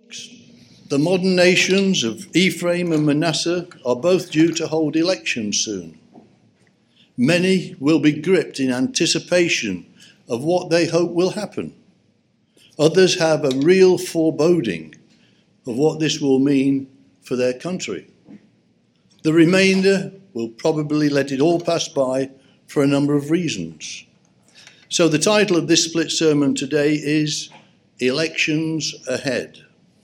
The modern nations of Ephraim and Manasseh are both due to hold elections soon. Many will be gripped in anticipation of what they hope will happen. Others have a real foreboding of what this will mean for their country. The remainder will probably let it all pass by for a number of reasons. So the title of this split sermon today is Elections Ahead.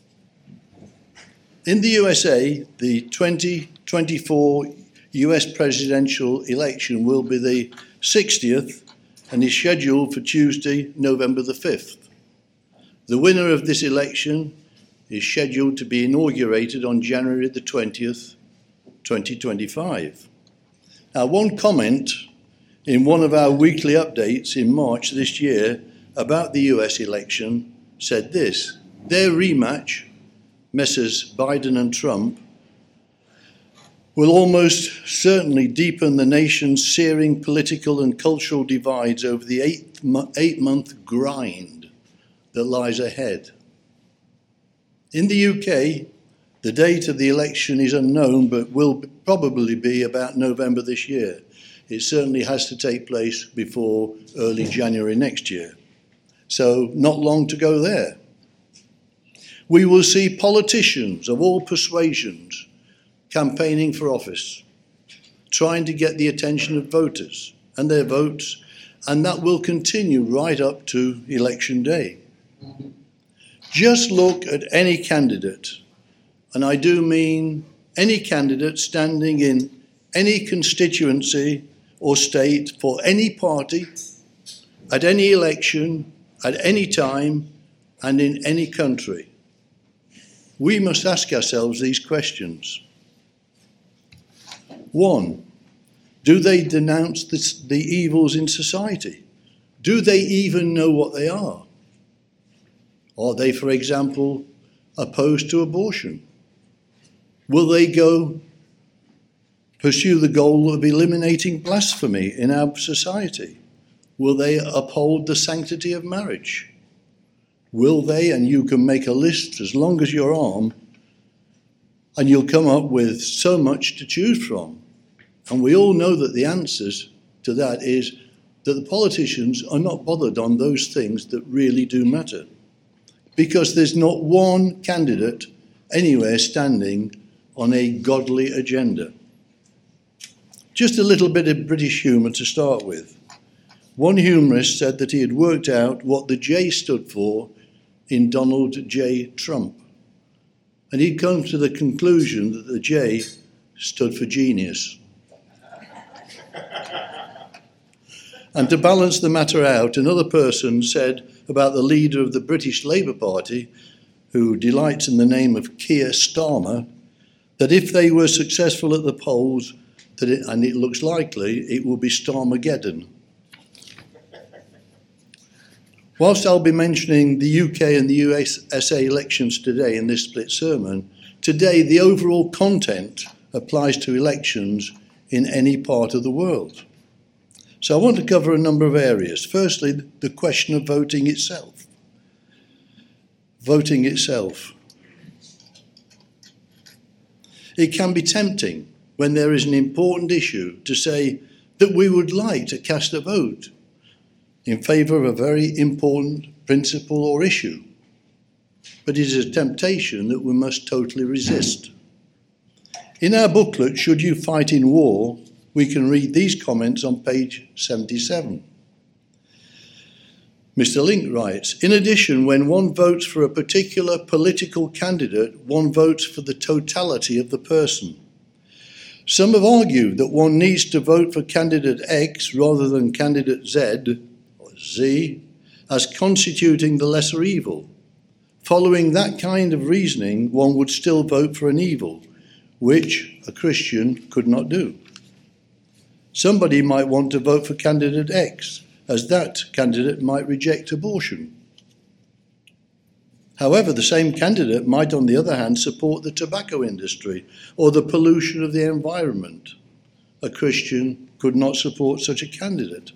In the USA, the 2024 US presidential election will be the 60th and is scheduled for Tuesday, November the 5th. The winner of this election is scheduled to be inaugurated on January the 20th, 2025. Now, one comment in one of our weekly updates in March this year about the US election said this: their rematch, Messrs. Biden and Trump, will almost certainly deepen the nation's searing political and cultural divides over the eight-month grind that lies ahead. In the UK, the date of the election is unknown, but will probably be about November this year. It certainly has to take place before early January next year. So not long to go there. We will see politicians of all persuasions campaigning for office, trying to get the attention of voters and their votes, and that will continue right up to election day. Just look at any candidate, and I do mean any candidate standing in any constituency or state for any party, at any election, at any time, and in any country. We must ask ourselves these questions. 1, do they denounce the evils in society? Do they even know what they are? Are they, for example, opposed to abortion? Will they pursue the goal of eliminating blasphemy in our society? Will they uphold the sanctity of marriage? Will they, and you can make a list as long as your arm, and you'll come up with so much to choose from. And we all know that the answers to that is that the politicians are not bothered on those things that really do matter. Because there's not one candidate anywhere standing on a godly agenda. Just a little bit of British humour to start with. One humorist said that he had worked out what the J stood for in Donald J. Trump. And he'd come to the conclusion that the J stood for genius. And to balance the matter out, another person said about the leader of the British Labour Party, who delights in the name of Keir Starmer, that if they were successful at the polls, and it looks likely, it will be Starmageddon. Whilst I'll be mentioning the UK and the USA elections today in this split sermon, today the overall content applies to elections in any part of the world. So I want to cover a number of areas. Firstly, the question of voting itself. Voting itself. It can be tempting when there is an important issue to say that we would like to cast a vote in favour of a very important principle or issue. But it is a temptation that we must totally resist. In our booklet, Should You Fight in War?, we can read these comments on page 77. Mr. Link writes, in addition, when one votes for a particular political candidate, one votes for the totality of the person. Some have argued that one needs to vote for candidate X rather than candidate Z, or Z, as constituting the lesser evil. Following that kind of reasoning, one would still vote for an evil, which a Christian could not do. Somebody might want to vote for candidate X, as that candidate might reject abortion. However, the same candidate might, on the other hand, support the tobacco industry or the pollution of the environment. A Christian could not support such a candidate.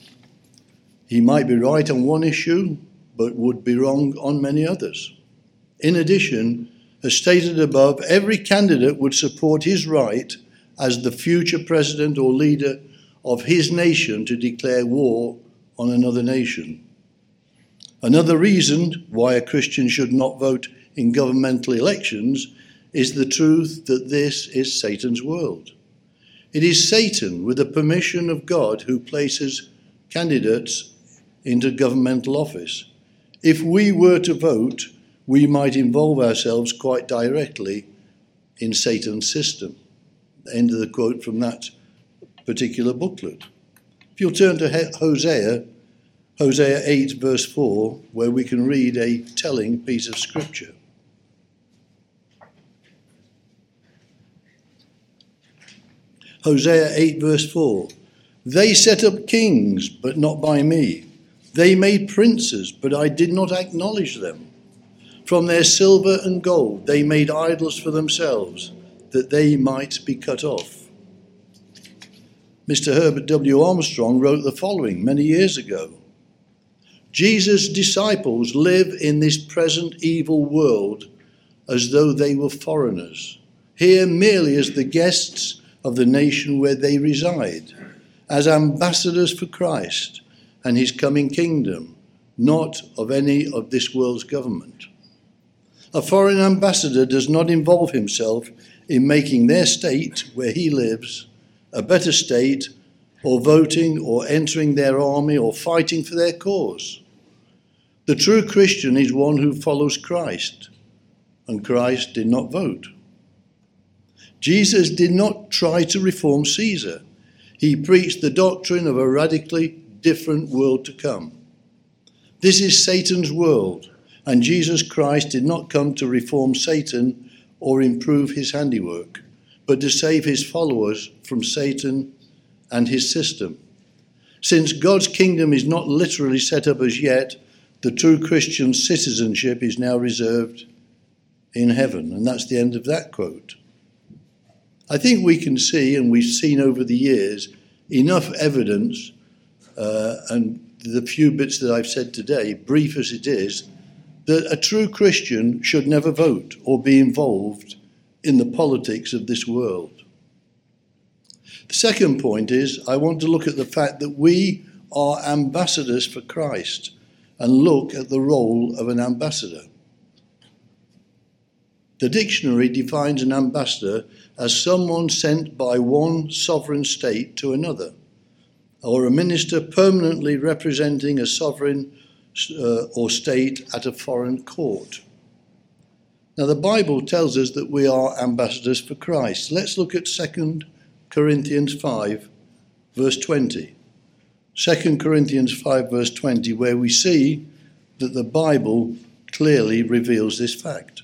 He might be right on one issue, but would be wrong on many others. In addition, as stated above, every candidate would support his right as the future president or leader of his nation to declare war on another nation. Another reason why a Christian should not vote in governmental elections is the truth that this is Satan's world. It is Satan, with the permission of God, who places candidates into governmental office. If we were to vote, we might involve ourselves quite directly in Satan's system. End of the quote from that particular booklet. If you'll turn to Hosea 8 verse 4, where we can read a telling piece of scripture. Hosea 8 verse 4. They set up kings, but not by me. They made princes, but I did not acknowledge them. From their silver and gold they made idols for themselves, that they might be cut off. Mr. Herbert W. Armstrong wrote the following many years ago. Jesus' disciples live in this present evil world as though they were foreigners, here merely as the guests of the nation where they reside, as ambassadors for Christ and his coming kingdom, not of any of this world's government. A foreign ambassador does not involve himself in making their state, where he lives, a better state, or voting or entering their army or fighting for their cause. The true Christian is one who follows Christ, and Christ did not vote. Jesus did not try to reform Caesar. He preached the doctrine of a radically different world to come. This is Satan's world, and Jesus Christ did not come to reform Satan or improve his handiwork, but to save his followers from Satan and his system. Since God's kingdom is not literally set up as yet, the true Christian citizenship is now reserved in heaven. And that's the end of that quote. I think we can see, and we've seen over the years, enough evidence, and the few bits that I've said today, brief as it is, that a true Christian should never vote or be involved in the politics of this world. The second point is, I want to look at the fact that we are ambassadors for Christ and look at the role of an ambassador. The dictionary defines an ambassador as someone sent by one sovereign state to another, or a minister permanently representing a sovereign or state at a foreign court. Now, the Bible tells us that we are ambassadors for Christ. Let's look at 2 Corinthians 5, verse 20. 2 Corinthians 5, verse 20, where we see that the Bible clearly reveals this fact.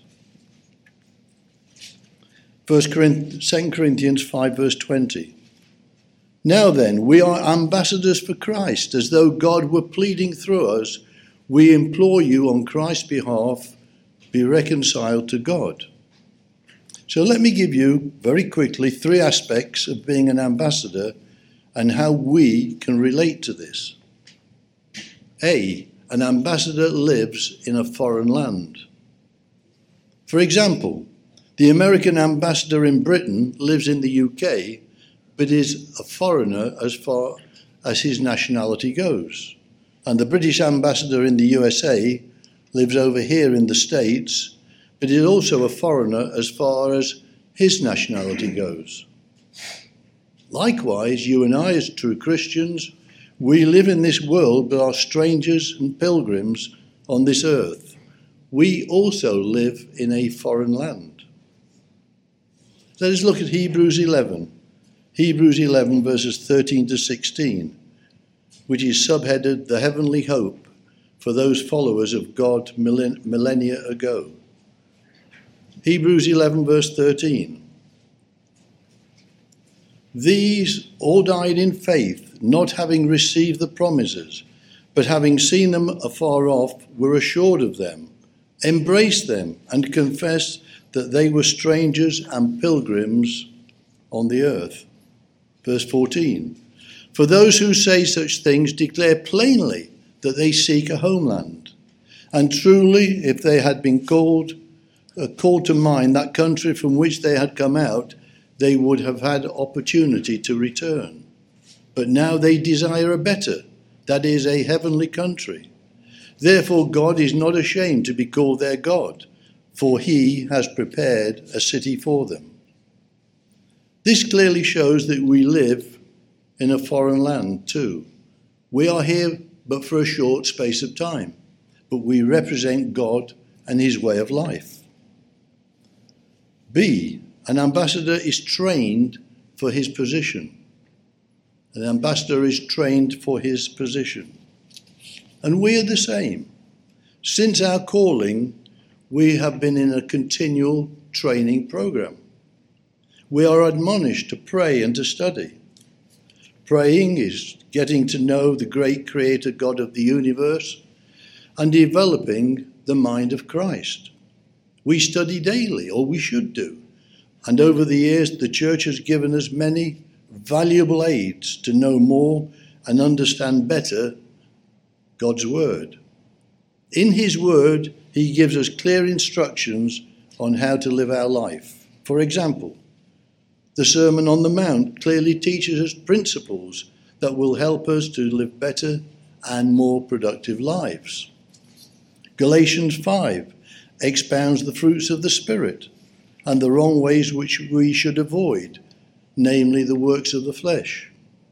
2 Corinthians 5, verse 20. Now then, we are ambassadors for Christ, as though God were pleading through us. We implore you on Christ's behalf, be reconciled to God. So let me give you very quickly 3 aspects of being an ambassador and how we can relate to this. A, an ambassador lives in a foreign land. For example, the American ambassador in Britain lives in the UK, but is a foreigner as far as his nationality goes. And the British ambassador in the USA lives over here in the States, but is also a foreigner as far as his nationality goes. Likewise, you and I, as true Christians, we live in this world but are strangers and pilgrims on this earth. We also live in a foreign land. Let us look at Hebrews 11. Hebrews 11 verses 13 to 16, which is subheaded, The Heavenly Hope for Those Followers of God Millennia Ago. Hebrews 11 verse 13. These all died in faith, not having received the promises, but having seen them afar off, were assured of them, embraced them, and confessed that they were strangers and pilgrims on the earth. Verse 14. For those who say such things declare plainly that they seek a homeland. And truly, if they had been called, called to mind that country from which they had come out, they would have had opportunity to return. But now they desire a better, that is, a heavenly country. Therefore God is not ashamed to be called their God, for he has prepared a city for them. This clearly shows that we live in a foreign land too. We are here but for a short space of time, but we represent God and his way of life. B, an ambassador is trained for his position. An ambassador is trained for his position. And we are the same. Since our calling, we have been in a continual training program. We are admonished to pray and to study. Praying is getting to know the great creator God of the universe and developing the mind of Christ. We study daily, or we should do. And over the years, the church has given us many valuable aids to know more and understand better God's word. In his word, he gives us clear instructions on how to live our life. For example, the Sermon on the Mount clearly teaches us principles that will help us to live better and more productive lives. Galatians 5 expounds the fruits of the Spirit and the wrong ways which we should avoid, namely the works of the flesh.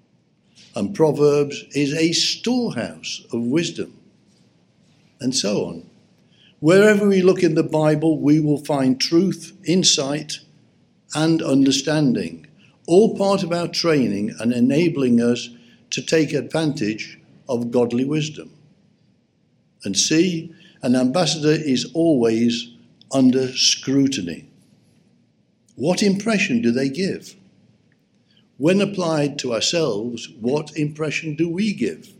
And Proverbs is a storehouse of wisdom, and so on. Wherever we look in the Bible, we will find truth, insight, and understanding, all part of our training and enabling us to take advantage of godly wisdom. And C, an ambassador is always under scrutiny. What impression do they give? When applied to ourselves, what impression do we give?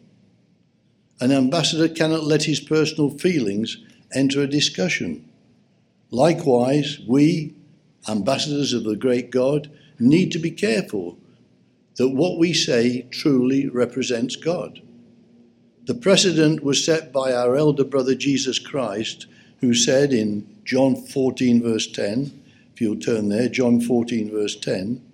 An ambassador cannot let his personal feelings enter a discussion. Likewise, we, ambassadors of the great God, need to be careful that what we say truly represents God. The precedent was set by our elder brother Jesus Christ, who said in John 14 verse 10, if you'll turn there, John 14 verse 10,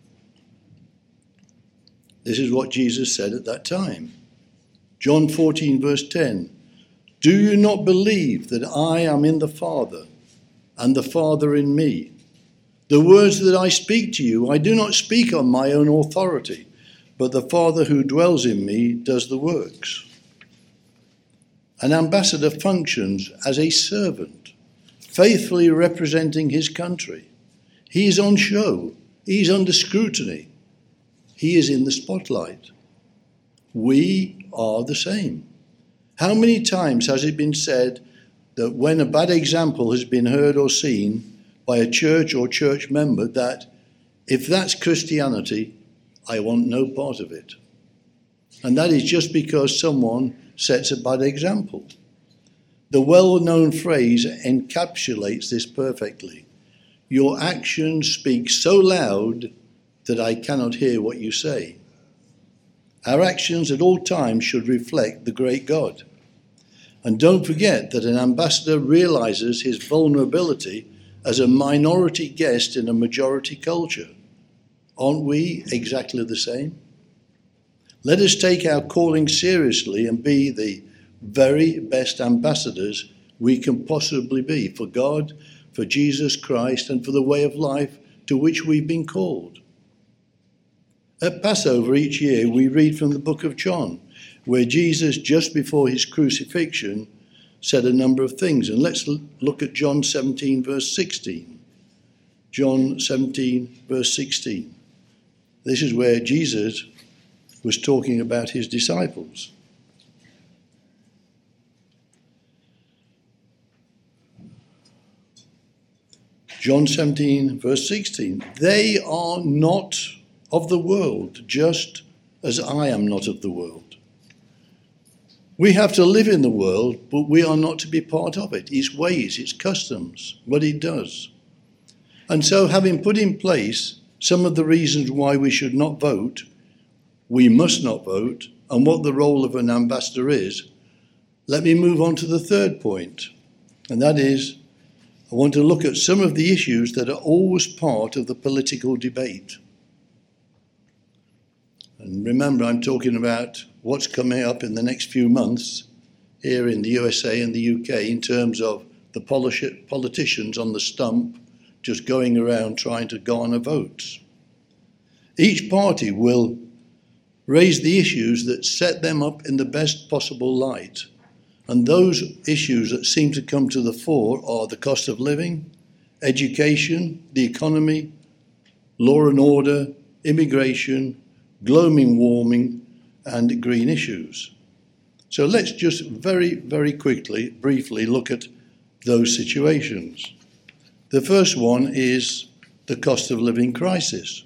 this is what Jesus said at that time. John 14 verse 10, do you not believe that I am in the Father and the Father in me? The words that I speak to you, I do not speak on my own authority, but the Father who dwells in me does the works. An ambassador functions as a servant, faithfully representing his country. He is on show. He is under scrutiny. He is in the spotlight. We are the same. How many times has it been said that when a bad example has been heard or seen by a church or church member, that if that's Christianity, I want no part of it? And that is just because someone sets a bad example. The well-known phrase encapsulates this perfectly. Your actions speak so loud that I cannot hear what you say. Our actions at all times should reflect the great God. And don't forget that an ambassador realizes his vulnerability as a minority guest in a majority culture. Aren't we exactly the same? Let us take our calling seriously and be the very best ambassadors we can possibly be for God, for Jesus Christ, and for the way of life to which we've been called. At Passover each year, we read from the book of John, where Jesus, just before his crucifixion, said a number of things. And let's look at John 17, verse 16. John 17, verse 16. This is where Jesus was talking about his disciples. John 17, verse 16. They are not of the world, just as I am not of the world. We have to live in the world, but we are not to be part of it, its ways, its customs, what it does. And so, having put in place some of the reasons why we should not vote, we must not vote, and what the role of an ambassador is, let me move on to the third point, and that is, I want to look at some of the issues that are always part of the political debate. And remember, I'm talking about what's coming up in the next few months here in the USA and the UK in terms of the politicians on the stump just going around trying to garner votes. Each party will raise the issues that set them up in the best possible light. And those issues that seem to come to the fore are the cost of living, education, the economy, law and order, immigration, global warming, and green issues. So let's just very, very quickly, briefly look at those situations. The first one is the cost of living crisis.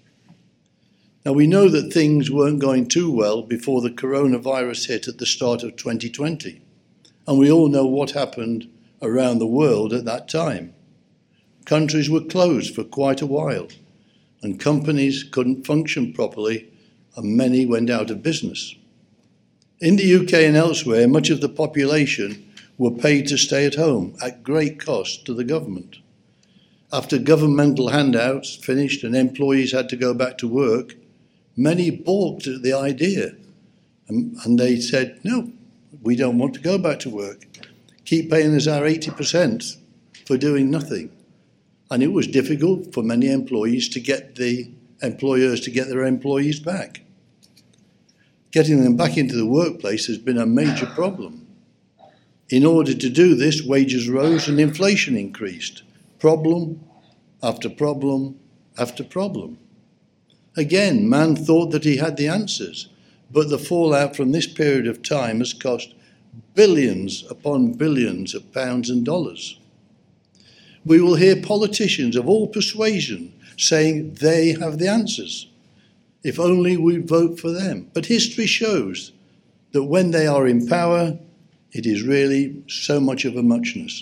Now, we know that things weren't going too well before the coronavirus hit at the start of 2020, and we all know what happened around the world at that time. Countries were closed for quite a while, and companies couldn't function properly, and many went out of business. In the UK and elsewhere, much of the population were paid to stay at home at great cost to the government. After governmental handouts finished and employees had to go back to work, many balked at the idea, and they said, no, we don't want to go back to work. Keep paying us our 80% for doing nothing. And it was difficult for many employees to get the employers to get their employees back. Getting them back into the workplace has been a major problem. In order to do this, wages rose and inflation increased. Problem after problem after problem. Again, man thought that he had the answers, but the fallout from this period of time has cost billions upon billions of pounds and dollars. We will hear politicians of all persuasion saying they have the answers, if only we vote for them. But history shows that when they are in power, it is really so much of a muchness.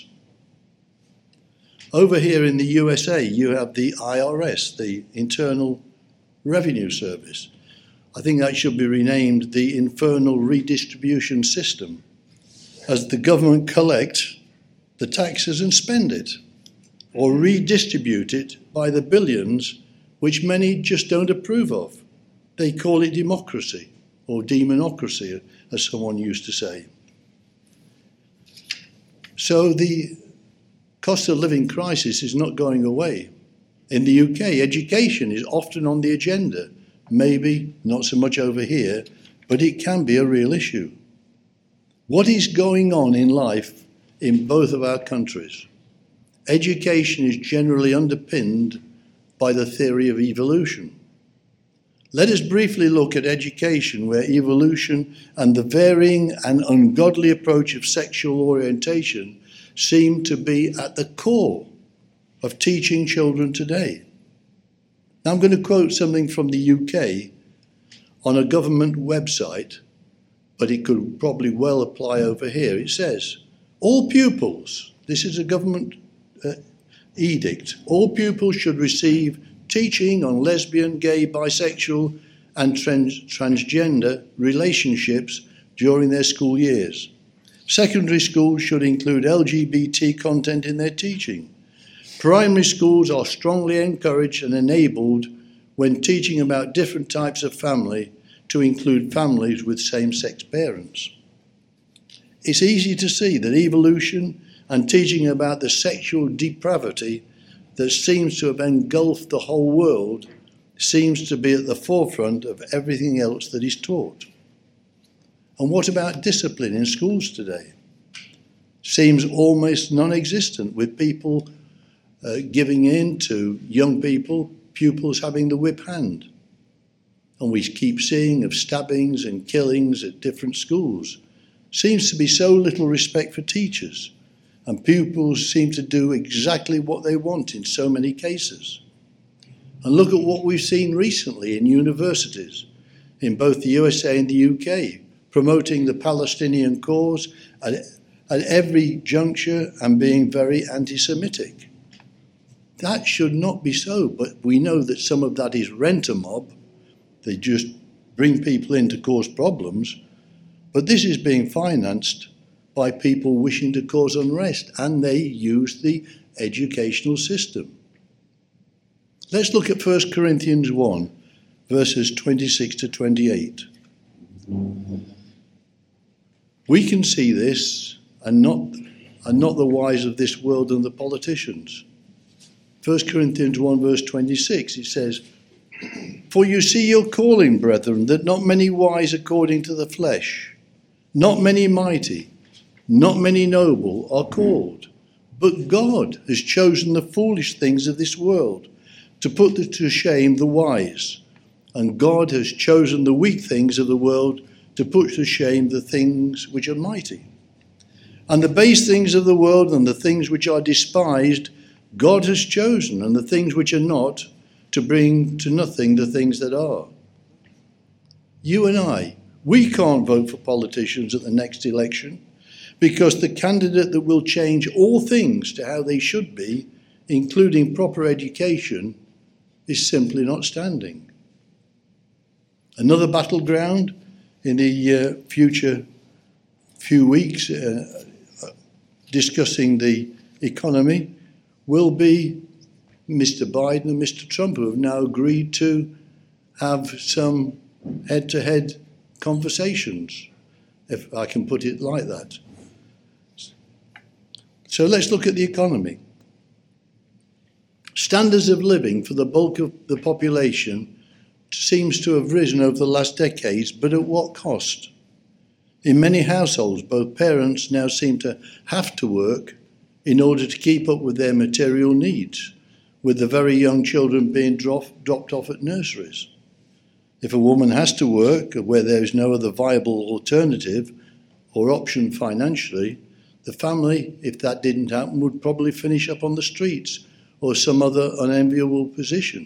Over here in the USA, you have the IRS, the Internal Revenue Service. I think that should be renamed the Infernal Redistribution System, as the government collects the taxes and spend it, or redistribute it by the billions, which many just don't approve of. They call it democracy, or demonocracy, as someone used to say. So the cost of living crisis is not going away. In the UK, education is often on the agenda, maybe not so much over here, but it can be a real issue. What is going on in life in both of our countries? Education is generally underpinned by the theory of evolution. Let us briefly look at education, where evolution and the varying and ungodly approach of sexual orientation seem to be at the core of teaching children today. Now, I'm going to quote something from the UK on a government website, but it could probably well apply over here. It says, all pupils, this is a government edict, all pupils should receive teaching on lesbian, gay, bisexual and transgender relationships during their school years. Secondary schools should include LGBT content in their teaching. Primary schools are strongly encouraged and enabled when teaching about different types of family to include families with same-sex parents. It's easy to see that evolution and teaching about the sexual depravity that seems to have engulfed the whole world seems to be at the forefront of everything else that is taught. And what about discipline in schools today? Seems almost non-existent, with people giving in to young people, pupils having the whip hand. And we keep seeing of stabbings and killings at different schools. Seems to be so little respect for teachers, and pupils seem to do exactly what they want in so many cases. And look at what we've seen recently in universities, in both the USA and the UK, promoting the Palestinian cause at every juncture and being very anti-Semitic. That should not be so, but we know that some of that is rent-a-mob. They just bring people in to cause problems. But this is being financed by people wishing to cause unrest, and they use the educational system. Let's look at 1 Corinthians 1, verses 26 to 28. We can see this and not the wise of this world and the politicians. 1 Corinthians 1, verse 26, it says, "For you see your calling, brethren, that not many wise according to the flesh, not many mighty, not many noble are called. But God has chosen the foolish things of this world to put to shame the wise. And God has chosen the weak things of the world to put to shame the things which are mighty. And the base things of the world and the things which are despised, God has chosen, and the things which are not, to bring to nothing the things that are." You and I, we can't vote for politicians at the next election because the candidate that will change all things to how they should be, including proper education, is simply not standing. Another battleground in the future few weeks discussing the economy will be Mr. Biden and Mr. Trump, who have now agreed to have some head-to-head conversations, if I can put it like that. So let's look at the economy. Standards of living for the bulk of the population seems to have risen over the last decades, but at what cost? In many households, both parents now seem to have to work in order to keep up with their material needs, with the very young children being dropped off at nurseries. If a woman has to work where there is no other viable alternative or option financially, the family, if that didn't happen, would probably finish up on the streets or some other unenviable position.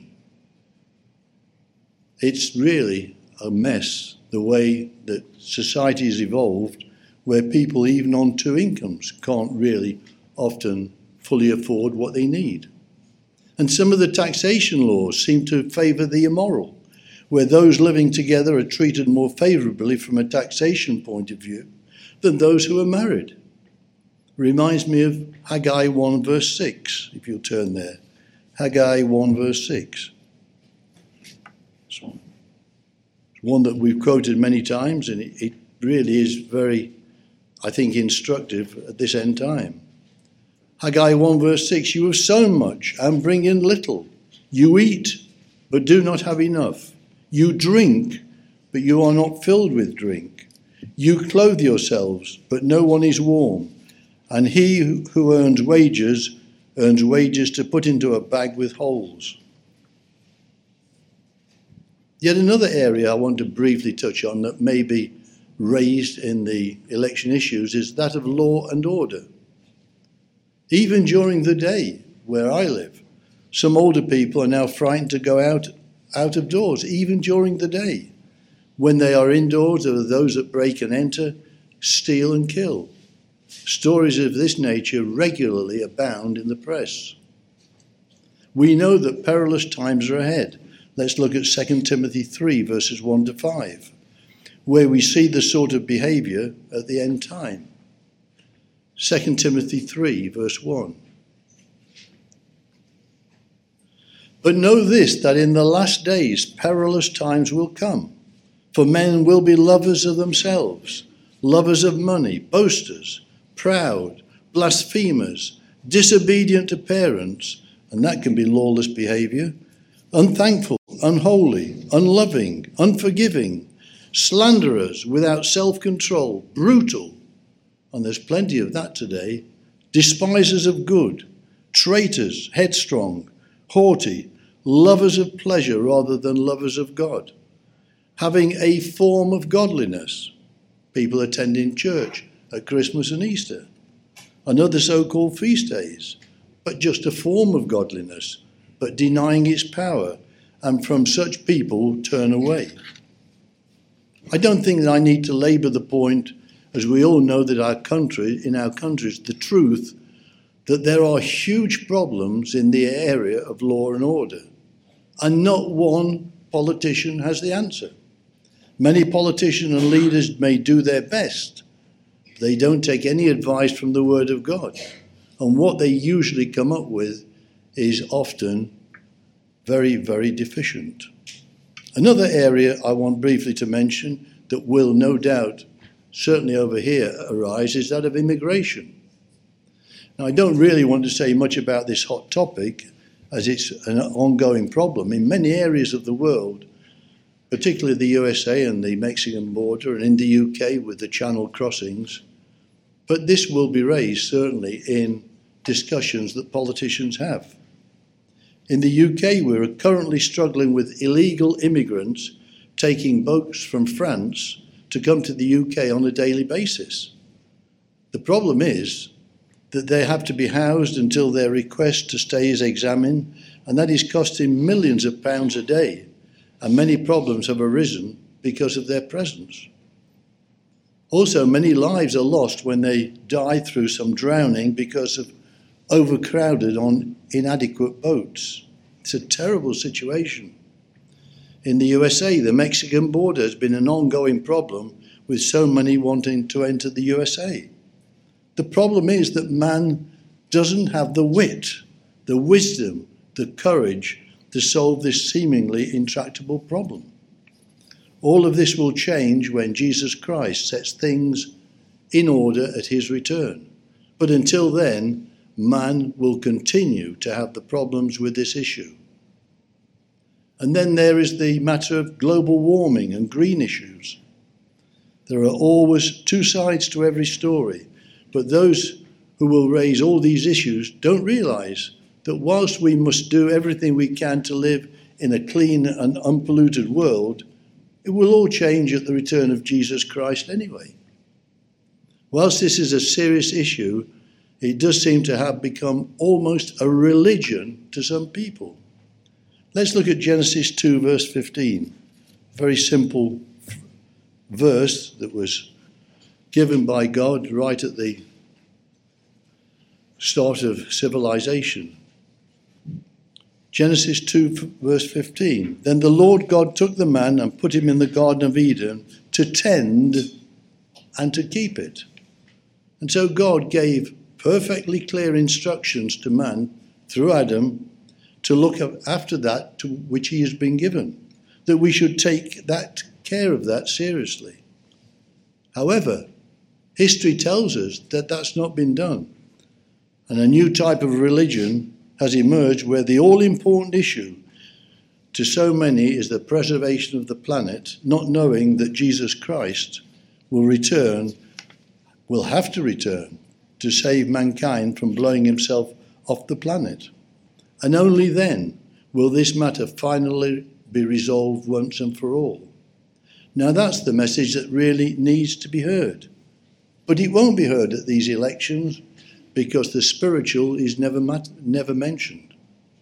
It's really a mess, the way that society has evolved, where people, even on two incomes, can't really often fully afford what they need. And some of the taxation laws seem to favour the immoral, where those living together are treated more favourably from a taxation point of view than those who are married. Reminds me of Haggai 1 verse 6, if you'll turn there. Haggai 1 verse 6. It's one that we've quoted many times, and it really is very, I think, instructive at this end time. Haggai 1 verse 6, "You have sown much and bring in little. You eat, but do not have enough. You drink, but you are not filled with drink. You clothe yourselves, but no one is warm. And he who earns wages to put into a bag with holes." Yet another area I want to briefly touch on that may be raised in the election issues is that of law and order. Even during the day, where I live, some older people are now frightened to go out of doors, even during the day. When they are indoors, there are those that break and enter, steal and kill. Stories of this nature regularly abound in the press. We know that perilous times are ahead. Let's look at 2 Timothy 3, verses 1 to 5, where we see the sort of behaviour at the end time. 2 Timothy 3, verse 1. "But know this, that in the last days perilous times will come. For men will be lovers of themselves, lovers of money, boasters, proud, blasphemers, disobedient to parents," and that can be lawless behaviour, "unthankful, unholy, unloving, unforgiving, slanderers, without self-control, brutal," and there's plenty of that today, "despisers of good, traitors, headstrong, haughty, lovers of pleasure rather than lovers of God, having a form of godliness," people attending church at Christmas and Easter, and other so-called feast days, but just a form of godliness, but denying its power, and from such people turn away. I don't think that I need to labour the point, as we all know that in our countries, the truth that there are huge problems in the area of law and order, and not one politician has the answer. Many politicians and leaders may do their best. They don't take any advice from the Word of God. And what they usually come up with is often very, very deficient. Another area I want briefly to mention that will no doubt, certainly over here, arise is that of immigration. Now, I don't really want to say much about this hot topic, as it's an ongoing problem in many areas of the world, particularly the USA and the Mexican border, and in the UK with the Channel crossings. But this will be raised, certainly, in discussions that politicians have. In the UK, we're currently struggling with illegal immigrants taking boats from France to come to the UK on a daily basis. The problem is that they have to be housed until their request to stay is examined, and that is costing millions of pounds a day, and many problems have arisen because of their presence. Also, many lives are lost when they die through some drowning because of overcrowded on inadequate boats. It's a terrible situation. In the USA, the Mexican border has been an ongoing problem with so many wanting to enter the USA. The problem is that man doesn't have the wit, the wisdom, the courage to solve this seemingly intractable problem. All of this will change when Jesus Christ sets things in order at his return. But until then, man will continue to have the problems with this issue. And then there is the matter of global warming and green issues. There are always two sides to every story, but those who will raise all these issues don't realise that whilst we must do everything we can to live in a clean and unpolluted world, it will all change at the return of Jesus Christ anyway. Whilst this is a serious issue, it does seem to have become almost a religion to some people. Let's look at Genesis 2, verse 15. A very simple verse that was given by God right at the start of civilization. Genesis 2, verse 15. Then the Lord God took the man and put him in the Garden of Eden to tend and to keep it. And so God gave perfectly clear instructions to man through Adam to look after that to which he has been given, that we should take that care of that seriously. However, history tells us that that's not been done, and a new type of religion has emerged where the all-important issue to so many is the preservation of the planet, not knowing that Jesus Christ will have to return to save mankind from blowing himself off the planet. And only then will this matter finally be resolved once and for all. Now that's the message that really needs to be heard. But it won't be heard at these elections because the spiritual is never mentioned.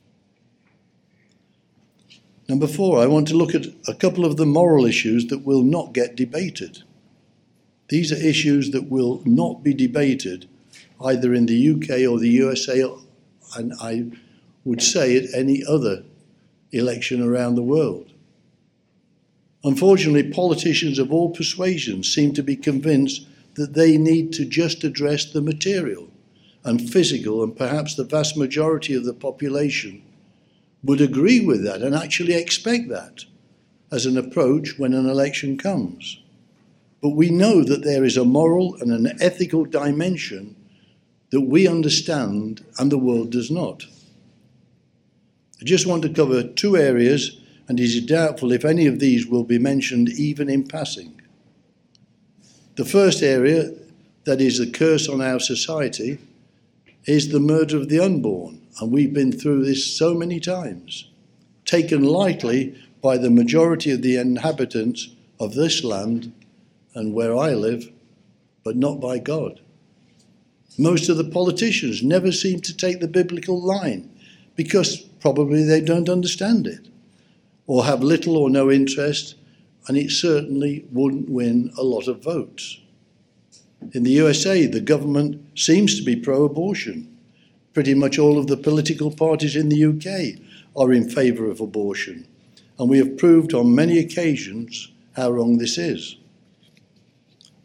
Number 4, I want to look at a couple of the moral issues that will not get debated. These are issues that will not be debated either in the UK or the USA, and I would say at any other election around the world. Unfortunately, politicians of all persuasions seem to be convinced that they need to just address the material and physical, and perhaps the vast majority of the population would agree with that and actually expect that as an approach when an election comes. But we know that there is a moral and an ethical dimension that we understand and the world does not. I just want to cover 2 areas, and it is doubtful if any of these will be mentioned even in passing. The first area, that is the curse on our society, is the murder of the unborn, and we've been through this so many times, taken lightly by the majority of the inhabitants of this land and where I live, but not by God. Most of the politicians never seem to take the biblical line because probably they don't understand it or have little or no interest, and it certainly wouldn't win a lot of votes. In the USA, the government seems to be pro-abortion. Pretty much all of the political parties in the UK are in favour of abortion, and we have proved on many occasions how wrong this is.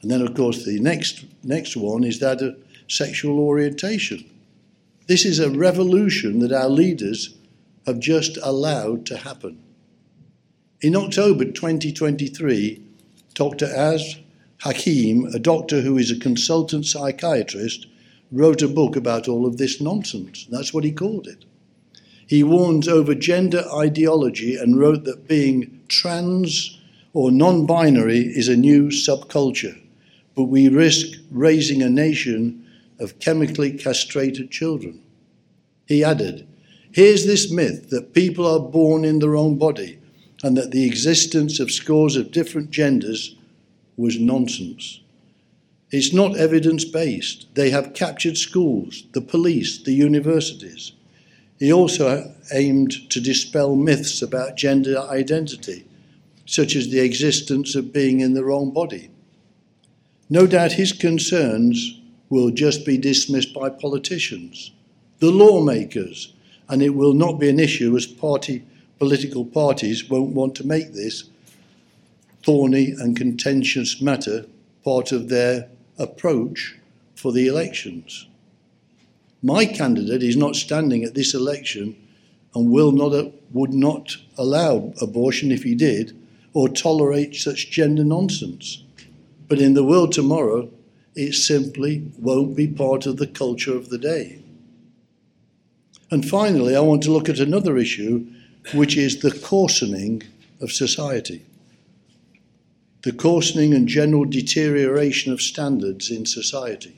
And then, of course, the next one is that of sexual orientation. This is a revolution that our leaders have just allowed to happen. In October 2023, Dr. Az Hakim, a doctor who is a consultant psychiatrist, wrote a book about all of this nonsense. That's what he called it. He warns over gender ideology and wrote that being trans or non-binary is a new subculture, but we risk raising a nation of chemically castrated children. He added, "Here's this myth that people are born in their own body and that the existence of scores of different genders was nonsense. It's not evidence-based. They have captured schools, the police, the universities." He also aimed to dispel myths about gender identity, such as the existence of being in their own body. No doubt his concerns will just be dismissed by politicians, the lawmakers, and it will not be an issue as political parties won't want to make this thorny and contentious matter part of their approach for the elections. My candidate is not standing at this election and would not allow abortion if he did, or tolerate such gender nonsense. But in the world tomorrow, it simply won't be part of the culture of the day. And finally, I want to look at another issue, which is the coarsening of society. The coarsening and general deterioration of standards in society.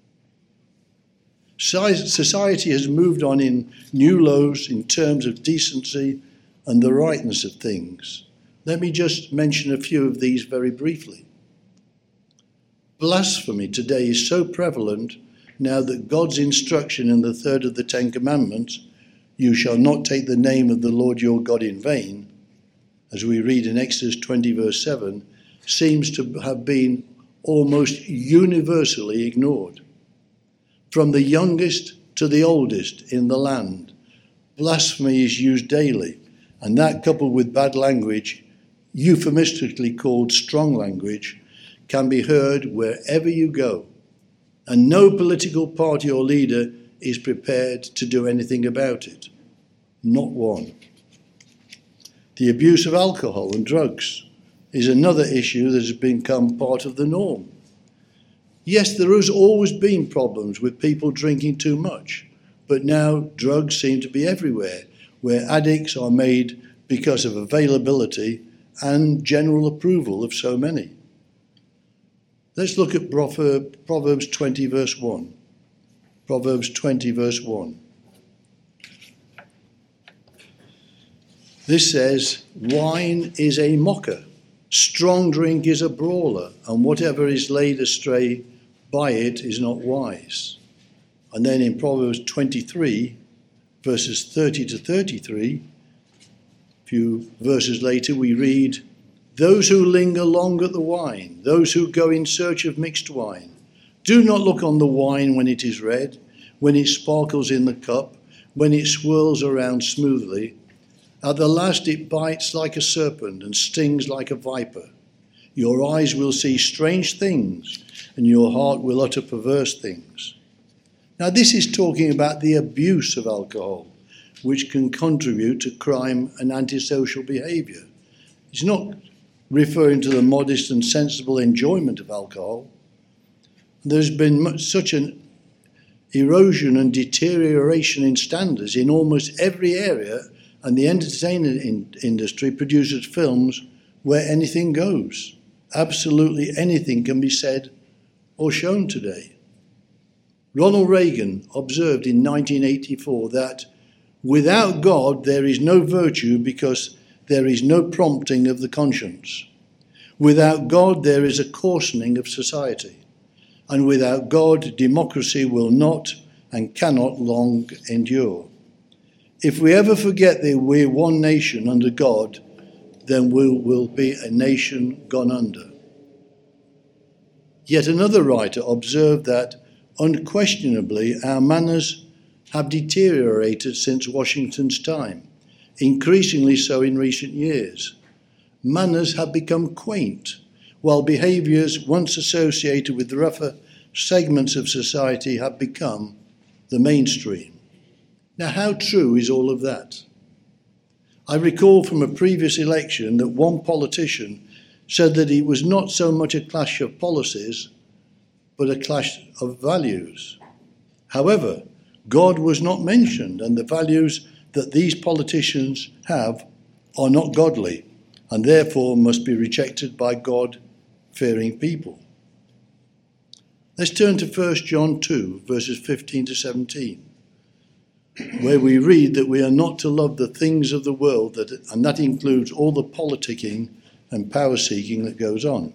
Society has moved on in new lows in terms of decency and the rightness of things. Let me just mention a few of these very briefly. Blasphemy today is so prevalent now that God's instruction in the third of the Ten Commandments, "You shall not take the name of the Lord your God in vain," as we read in Exodus 20 verse 7, seems to have been almost universally ignored. From the youngest to the oldest in the land, blasphemy is used daily, and that, coupled with bad language, euphemistically called strong language, can be heard wherever you go, and no political party or leader is prepared to do anything about it. Not one. The abuse of alcohol and drugs is another issue that has become part of the norm. Yes, there has always been problems with people drinking too much, but now drugs seem to be everywhere, where addicts are made because of availability and general approval of so many. Let's look at Proverbs 20 verse 1. Proverbs 20 verse 1. This says, "Wine is a mocker, strong drink is a brawler, and whatever is laid astray by it is not wise." And then in Proverbs 23, verses 30 to 33, a few verses later, we read, "Those who linger long at the wine, those who go in search of mixed wine, do not look on the wine when it is red, when it sparkles in the cup, when it swirls around smoothly. At the last it bites like a serpent and stings like a viper. Your eyes will see strange things, and your heart will utter perverse things." Now this is talking about the abuse of alcohol, which can contribute to crime and antisocial behaviour. It's not referring to the modest and sensible enjoyment of alcohol. There's been such an erosion and deterioration in standards in almost every area, and the entertainment industry produces films where anything goes. Absolutely anything can be said or shown today. Ronald Reagan observed in 1984 that without God there is no virtue because there is no prompting of the conscience. Without God there is a coarsening of society. And without God, democracy will not and cannot long endure. If we ever forget that we're one nation under God, then we will be a nation gone under. Yet another writer observed that unquestionably our manners have deteriorated since Washington's time, increasingly so in recent years. Manners have become quaint, while behaviours once associated with rougher segments of society have become the mainstream. Now, how true is all of that? I recall from a previous election that one politician said that it was not so much a clash of policies, but a clash of values. However, God was not mentioned, and the values that these politicians have are not godly, and therefore must be rejected by God-fearing people. Let's turn to 1 John 2, verses 15 to 17, where we read that we are not to love the things of the world, and that includes all the politicking and power-seeking that goes on.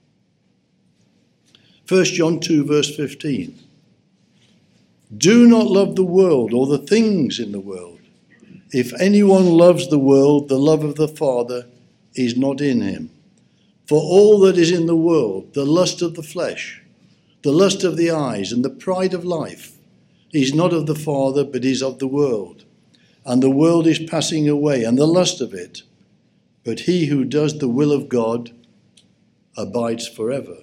1 John 2, verse 15. Do not love the world or the things in the world. If anyone loves the world, the love of the Father is not in him. For all that is in the world, the lust of the flesh, the lust of the eyes, and the pride of life, is not of the Father, but is of the world. And the world is passing away, and the lust of it. But he who does the will of God abides forever.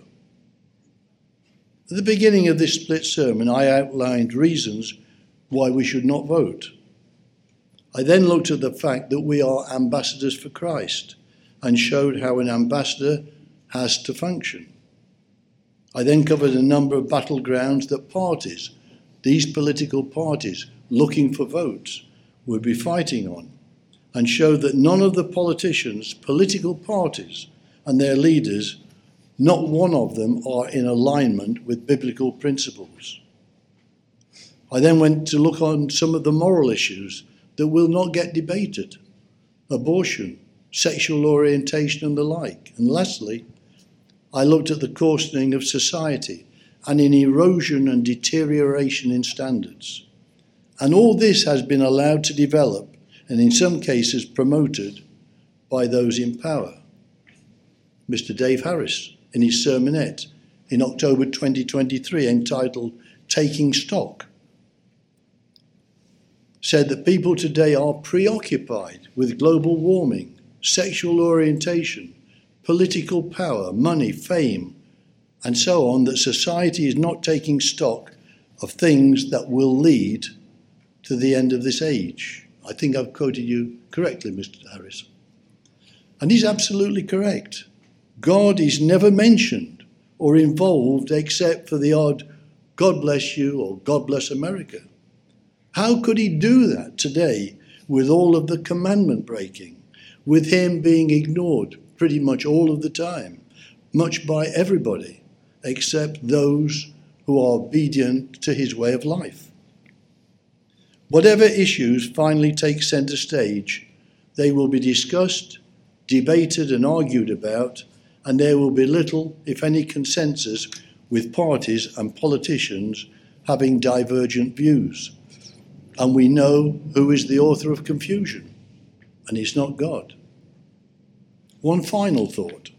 At the beginning of this split sermon, I outlined reasons why we should not vote. I then looked at the fact that we are ambassadors for Christ and showed how an ambassador has to function. I then covered a number of battlegrounds that parties, these political parties looking for votes, would be fighting on, and showed that none of the politicians, political parties, and their leaders, not one of them are in alignment with biblical principles. I then went to look on some of the moral issues that will not get debated: abortion, sexual orientation and the like. And lastly, I looked at the coarsening of society and in erosion and deterioration in standards. And all this has been allowed to develop and in some cases promoted by those in power. Mr. Dave Harris, in his sermonette in October 2023 entitled Taking Stock, said that people today are preoccupied with global warming, sexual orientation, political power, money, fame, and so on, that society is not taking stock of things that will lead to the end of this age. I think I've quoted you correctly, Mr. Harris. And he's absolutely correct. God is never mentioned or involved except for the odd God bless you or God bless America. How could he do that today with all of the commandment breaking, with him being ignored pretty much all of the time, much by everybody, except those who are obedient to his way of life? Whatever issues finally take centre stage, they will be discussed, debated and argued about, and there will be little, if any, consensus with parties and politicians having divergent views. And we know who is the author of confusion, and it's not God. One final thought.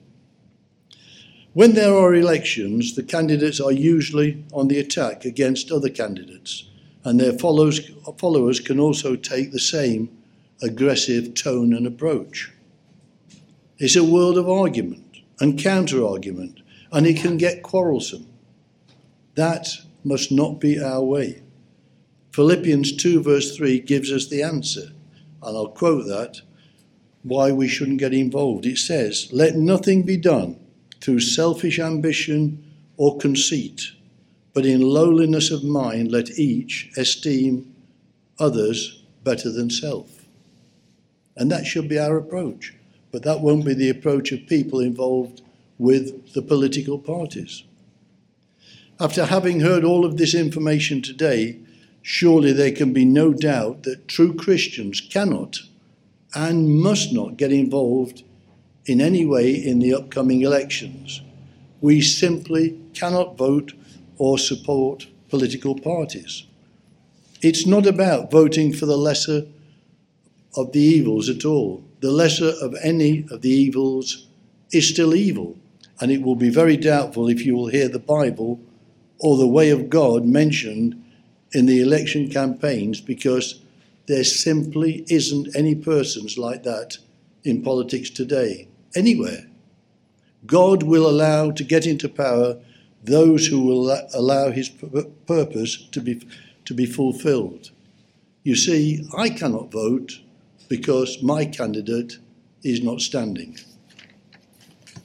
When there are elections, the candidates are usually on the attack against other candidates, and their followers can also take the same aggressive tone and approach. It's a world of argument and counter-argument, and it can get quarrelsome. That must not be our way. Philippians 2 verse 3 gives us the answer, and I'll quote that, why we shouldn't get involved. It says, "Let nothing be done through selfish ambition or conceit, but in lowliness of mind let each esteem others better than self." And that should be our approach, but that won't be the approach of people involved with the political parties. After having heard all of this information today, surely there can be no doubt that true Christians cannot and must not get involved in any way in the upcoming elections. We simply cannot vote or support political parties. It's not about voting for the lesser of the evils at all. The lesser of any of the evils is still evil, and it will be very doubtful if you will hear the Bible or the way of God mentioned in the election campaigns, because there simply isn't any persons like that in politics today, anywhere. God will allow to get into power those who will allow his purpose to be fulfilled. You see, I cannot vote because my candidate is not standing.